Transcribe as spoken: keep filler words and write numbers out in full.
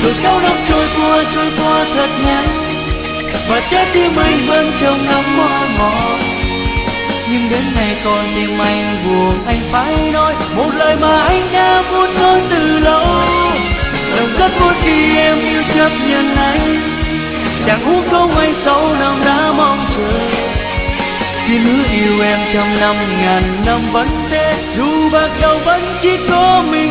rồi sáu năm trôi qua trôi qua thật nhanh, và trái tim anh vẫn trong nắng mơ ngọt. Nhưng đến ngày con tim anh buồn, anh phải nói một lời mà anh đã muốn nói từ lâu. Lòng rất muốn khi em yêu chấp nhận anh, chẳng uống không anh sáu năm đã mong chờ. Xin hứa yêu em trăm năm ngàn năm vẫn thế, dù bạc đầu vẫn chỉ có mình